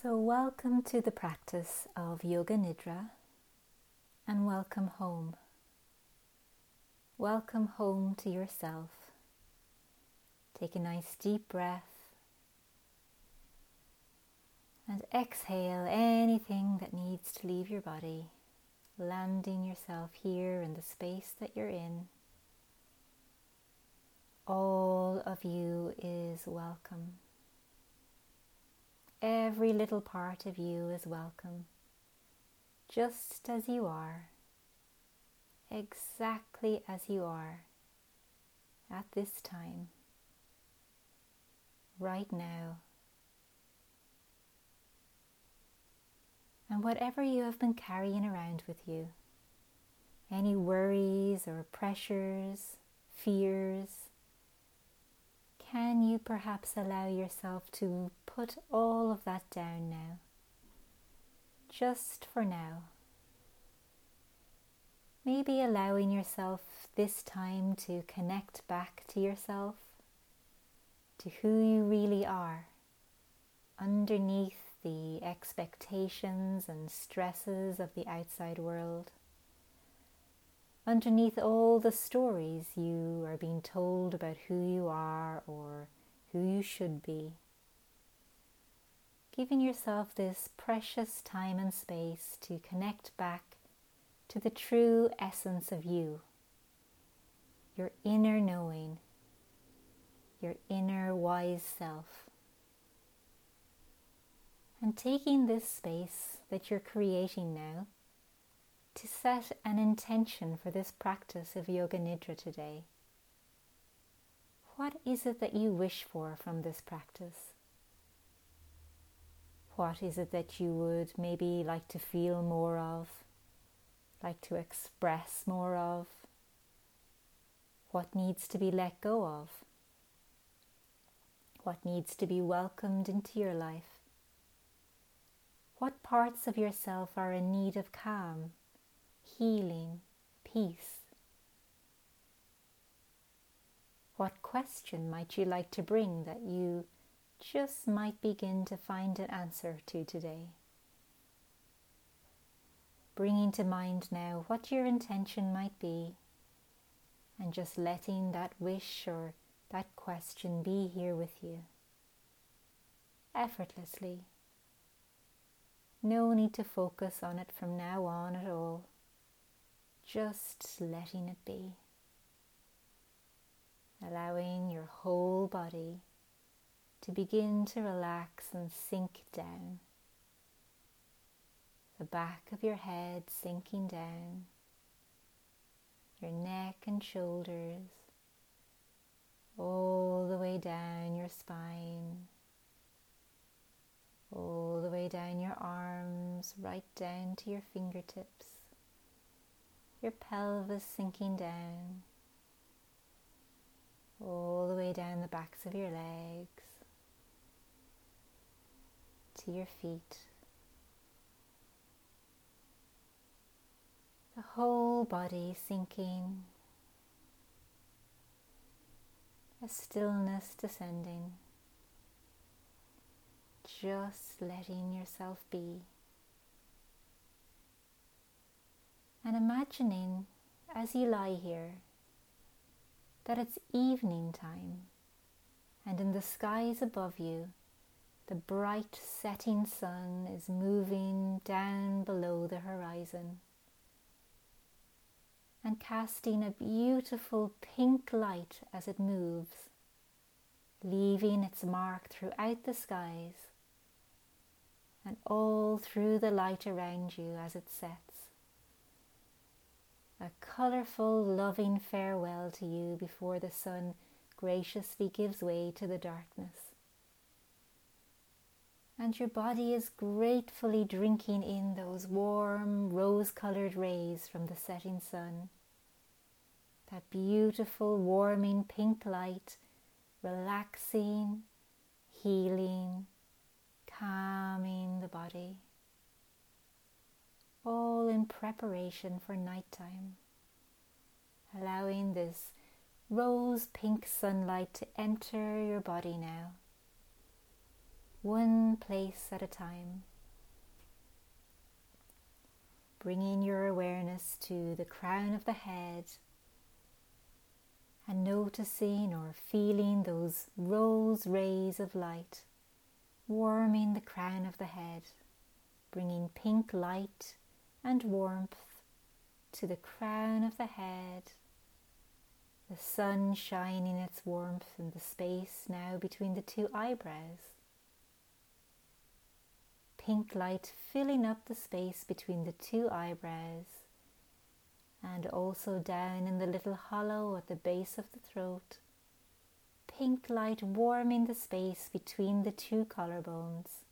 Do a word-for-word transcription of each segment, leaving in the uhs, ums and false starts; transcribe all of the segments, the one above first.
So welcome to the practice of Yoga Nidra and welcome home. Welcome home to yourself. Take a nice deep breath and exhale anything that needs to leave your body, landing yourself here in the space that you're in. All of you is welcome. Every little part of you is welcome, just as you are, exactly as you are, at this time, right now. And whatever you have been carrying around with you, any worries or pressures, fears, can you perhaps allow yourself to put all of that down now? Just for now. Maybe allowing yourself this time to connect back to yourself, to who you really are, underneath the expectations and stresses of the outside world, underneath all the stories you are being told about who you are or who you should be. Giving yourself this precious time and space to connect back to the true essence of you, your inner knowing, your inner wise self. And taking this space that you're creating now to set an intention for this practice of Yoga Nidra today. What is it that you wish for from this practice? What is it that you would maybe like to feel more of, like to express more of? What needs to be let go of? What needs to be welcomed into your life? What parts of yourself are in need of calm, healing, peace? What question might you like to bring that you just might begin to find an answer to today? Bringing to mind now what your intention might be, and just letting that wish or that question be here with you, effortlessly. No need to focus on it from now on at all. Just letting it be. Allowing your whole body to begin to relax and sink down. The back of your head sinking down. Your neck and shoulders. All the way down your spine. All the way down your arms, right down to your fingertips. Your pelvis sinking down, all the way down the backs of your legs, to your feet. The whole body sinking, a stillness descending, just letting yourself be. And imagining, as you lie here, that it's evening time, and in the skies above you, the bright setting sun is moving down below the horizon and casting a beautiful pink light as it moves, leaving its mark throughout the skies and all through the light around you as it sets. A colourful, loving farewell to you before the sun graciously gives way to the darkness. And your body is gratefully drinking in those warm, rose-coloured rays from the setting sun. That beautiful, warming pink light, relaxing, healing, calming the body. All in preparation for nighttime, allowing this rose pink sunlight to enter your body now, one place at a time. Bringing your awareness to the crown of the head and noticing or feeling those rose rays of light warming the crown of the head, bringing pink light and warmth to the crown of the head, the sun shining its warmth in the space now between the two eyebrows. Pink light filling up the space between the two eyebrows and also down in the little hollow at the base of the throat. Pink light warming the space between the two collarbones.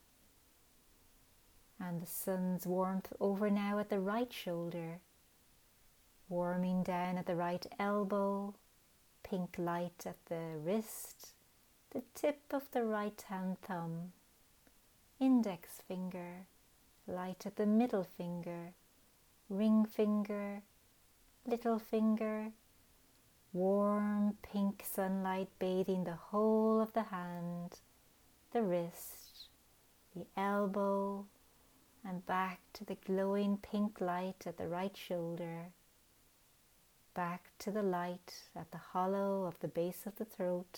And the sun's warmth over now at the right shoulder, warming down at the right elbow, pink light at the wrist, the tip of the right hand thumb, index finger, light at the middle finger, ring finger, little finger, warm pink sunlight bathing the whole of the hand, the wrist, the elbow, and back to the glowing pink light at the right shoulder, back to the light at the hollow of the base of the throat,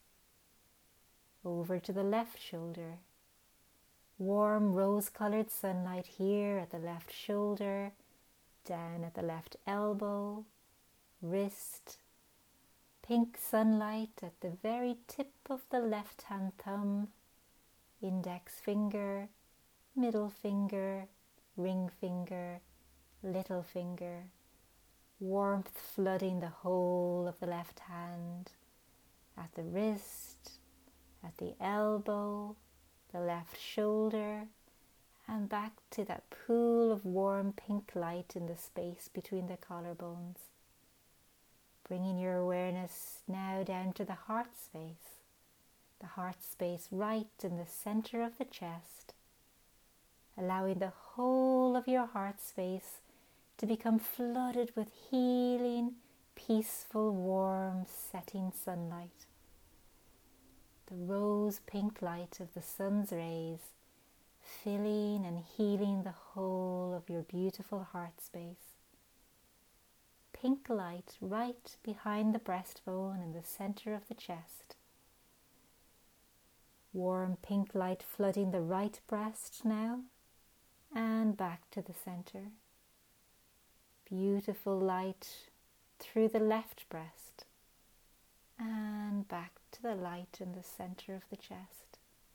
over to the left shoulder, warm rose-colored sunlight here at the left shoulder, down at the left elbow, wrist, pink sunlight at the very tip of the left hand thumb, index finger, middle finger, ring finger, little finger, warmth flooding the whole of the left hand, at the wrist, at the elbow, the left shoulder, and back to that pool of warm pink light in the space between the collarbones. Bringing your awareness now down to the heart space, the heart space right in the center of the chest, allowing the whole of your heart space to become flooded with healing, peaceful, warm, setting sunlight. The rose pink light of the sun's rays filling and healing the whole of your beautiful heart space. Pink light right behind the breastbone in the center of the chest. Warm pink light flooding the right breast now and back to the center. Beautiful light through the left breast and back to the light in the center of the chest.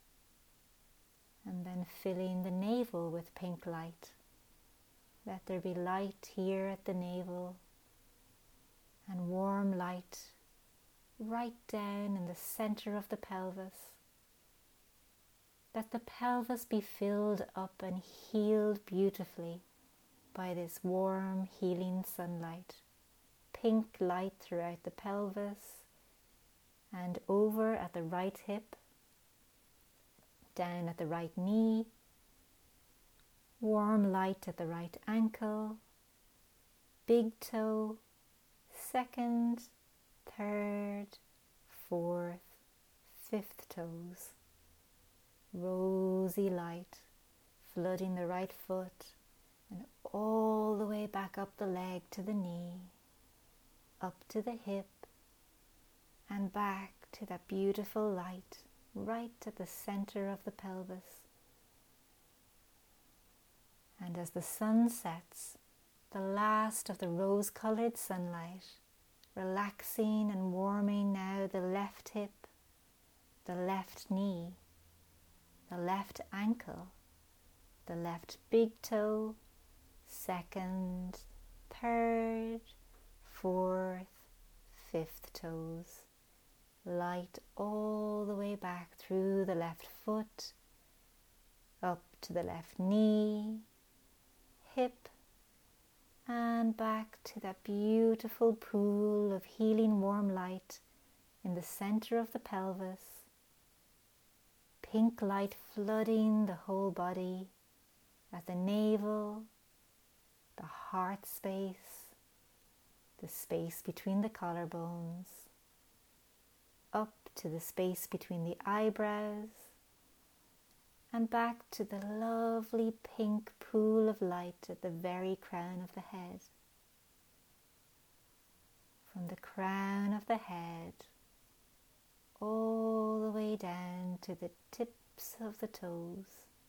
And then filling the navel with pink light. Let there be light here at the navel and warm light right down in the center of the pelvis. Let the pelvis be filled up and healed beautifully by this warm, healing sunlight. Pink light throughout the pelvis and over at the right hip, down at the right knee, warm light at the right ankle, big toe, second, third, fourth, fifth toes. Rosy light flooding the right foot and all the way back up the leg to the knee, up to the hip, and back to that beautiful light right at the center of the pelvis. And as the sun sets, the last of the rose-colored sunlight, relaxing and warming now the left hip, the left knee, the left ankle, the left big toe, second, third, fourth, fifth toes. Light all the way back through the left foot, up to the left knee, hip, and back to that beautiful pool of healing warm light in the center of the pelvis. Pink light flooding the whole body at the navel, the heart space, the space between the collarbones, up to the space between the eyebrows, and back to the lovely pink pool of light at the very crown of the head. From the crown of the head all the way down to the tips of the toes.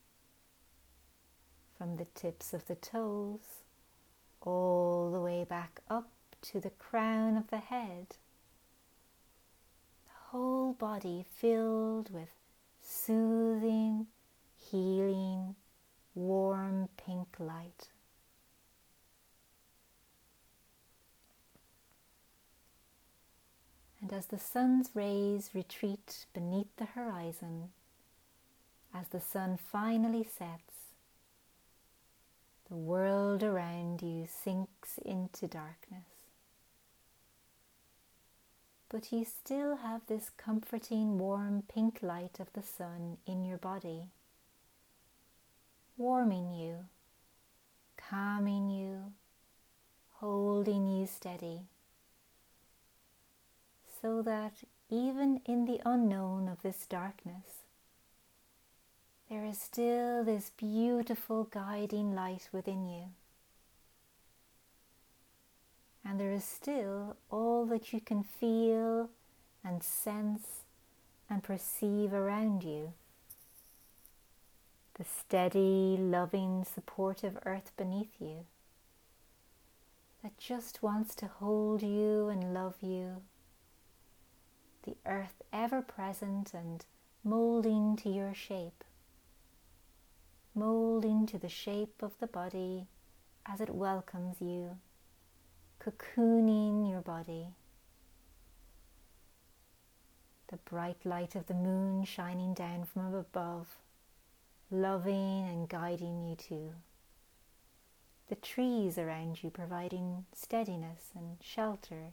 From the tips of the toes all the way back up to the crown of the head. The whole body filled with soothing, healing, warm pink light. And as the sun's rays retreat beneath the horizon, as the sun finally sets, the world around you sinks into darkness. But you still have this comforting, warm pink light of the sun in your body, warming you, calming you, holding you steady, so that even in the unknown of this darkness, there is still this beautiful guiding light within you. And there is still all that you can feel and sense and perceive around you. The steady, loving, supportive earth beneath you that just wants to hold you and love you. The earth ever present and molding to your shape, molding to the shape of the body as it welcomes you, cocooning your body. The bright light of the moon shining down from above, loving and guiding you too. The trees around you providing steadiness and shelter,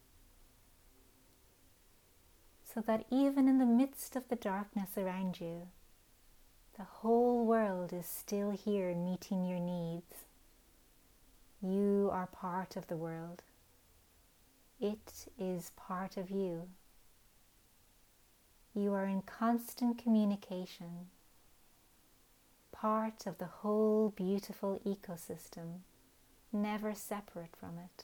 so that even in the midst of the darkness around you, the whole world is still here meeting your needs. You are part of the world. It is part of you. You are in constant communication, part of the whole beautiful ecosystem, never separate from it.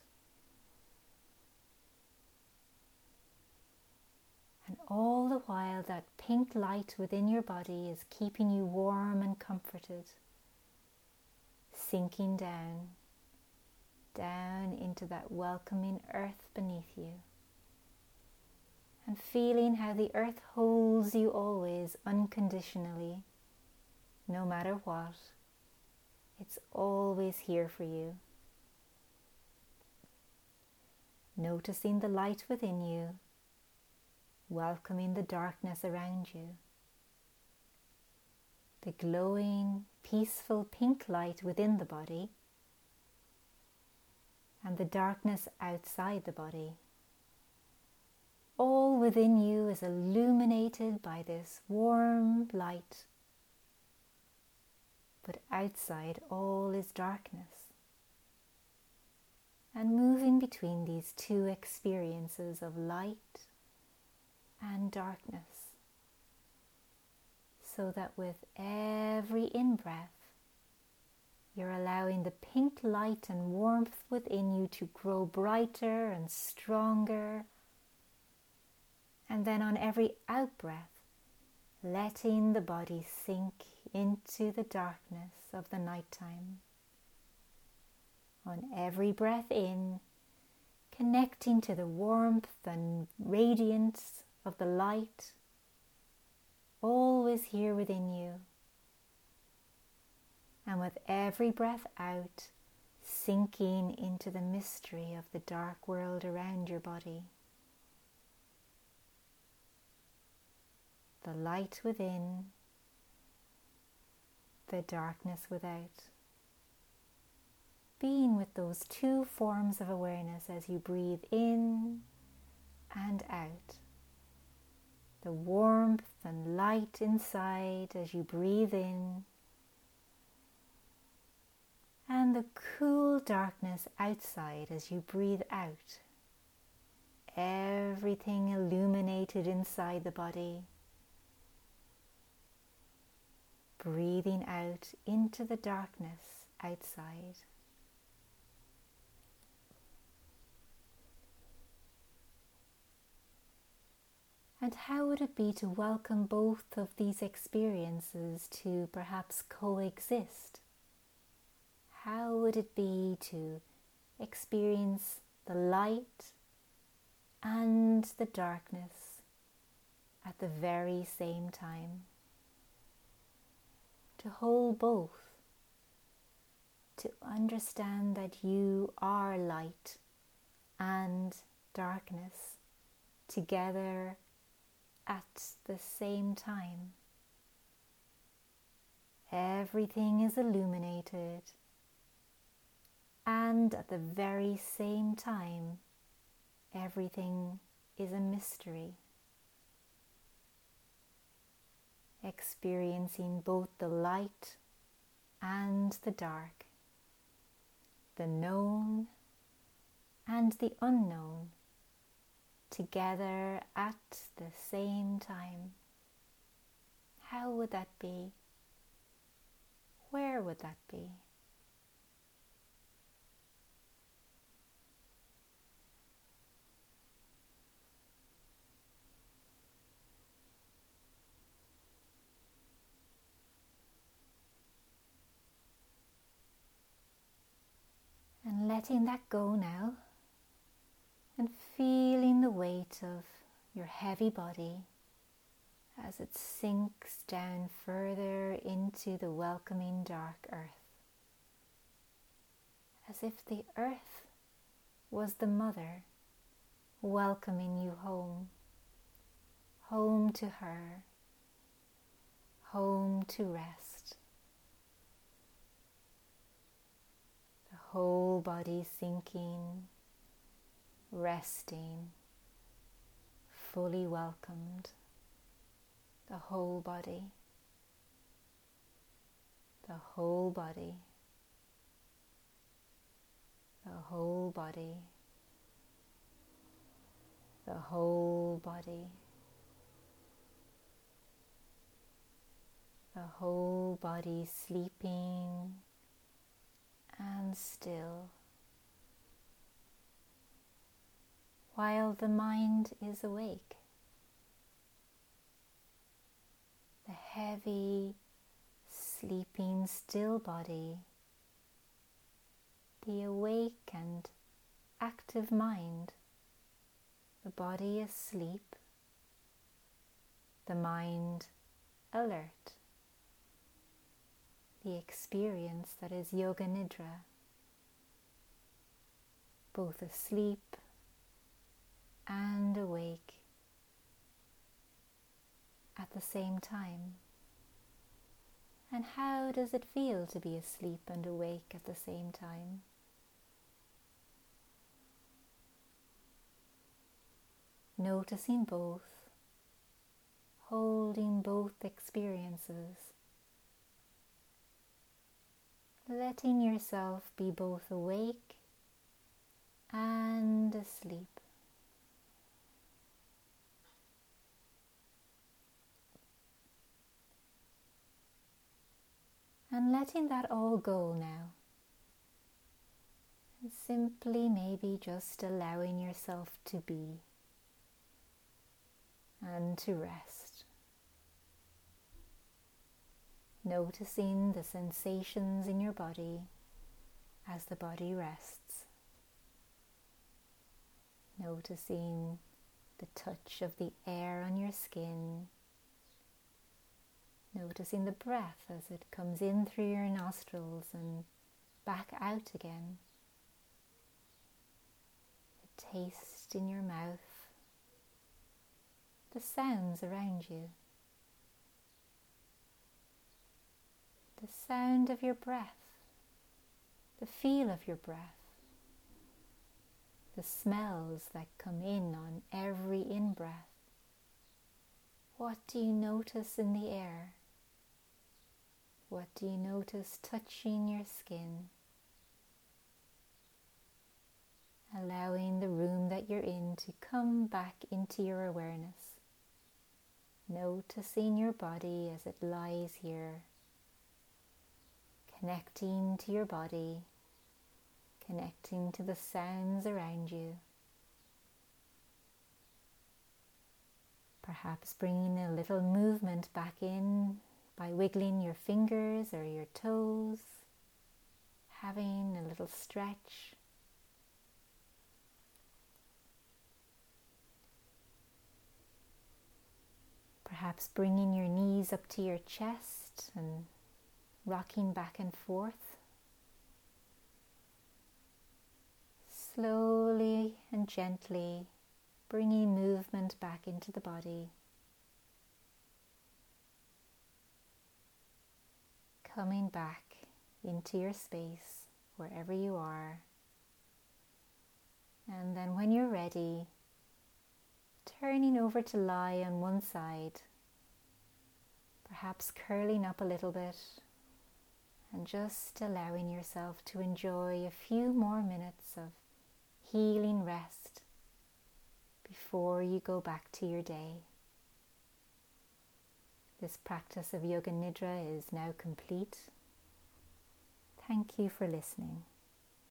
And all the while that pink light within your body is keeping you warm and comforted, sinking down, down into that welcoming earth beneath you, and feeling how the earth holds you always unconditionally, no matter what. It's always here for you. Noticing the light within you, welcoming the darkness around you. The glowing, peaceful pink light within the body, and the darkness outside the body. All within you is illuminated by this warm light, but outside all is darkness. And moving between these two experiences of light and darkness, so that with every in-breath, you're allowing the pink light and warmth within you to grow brighter and stronger. And then on every out-breath, letting the body sink into the darkness of the nighttime. On every breath in, connecting to the warmth and radiance of the light, always here within you. And with every breath out, sinking into the mystery of the dark world around your body. The light within, the darkness without. Being with those two forms of awareness as you breathe in and out. The warmth and light inside as you breathe in, and the cool darkness outside as you breathe out. Everything illuminated inside the body, breathing out into the darkness outside. And how would it be to welcome both of these experiences to perhaps coexist? How would it be to experience the light and the darkness at the very same time? To hold both, to understand that you are light and darkness together at the same time. Everything is illuminated, and at the very same time, everything is a mystery. Experiencing both the light and the dark, the known and the unknown, together at the same time. How would that be? Where would that be? And letting that go now, and feeling the weight of your heavy body as it sinks down further into the welcoming dark earth. As if the earth was the mother welcoming you home, home to her, home to rest. The whole body sinking, resting, fully welcomed, the whole body, the whole body, the whole body, the whole body, the whole body sleeping and still, while the mind is awake. The heavy, sleeping, still body, the awake and active mind, the body asleep, the mind alert, the experience that is Yoga Nidra, both asleep and awake at the same time. And how does it feel to be asleep and awake at the same time? Noticing both, holding both experiences, letting yourself be both awake and asleep. And letting that all go now. And simply maybe just allowing yourself to be and to rest. Noticing the sensations in your body as the body rests. Noticing the touch of the air on your skin. Noticing the breath as it comes in through your nostrils and back out again. The taste in your mouth. The sounds around you. The sound of your breath. The feel of your breath. The smells that come in on every in-breath. What do you notice in the air? What do you notice touching your skin? Allowing the room that you're in to come back into your awareness. Noticing your body as it lies here, connecting to your body, connecting to the sounds around you. Perhaps bringing a little movement back in by wiggling your fingers or your toes, having a little stretch. Perhaps bringing your knees up to your chest and rocking back and forth. Slowly and gently bringing movement back into the body. Coming back into your space, wherever you are. And then when you're ready, turning over to lie on one side, perhaps curling up a little bit, and just allowing yourself to enjoy a few more minutes of healing rest before you go back to your day. This practice of Yoga Nidra is now complete. Thank you for listening.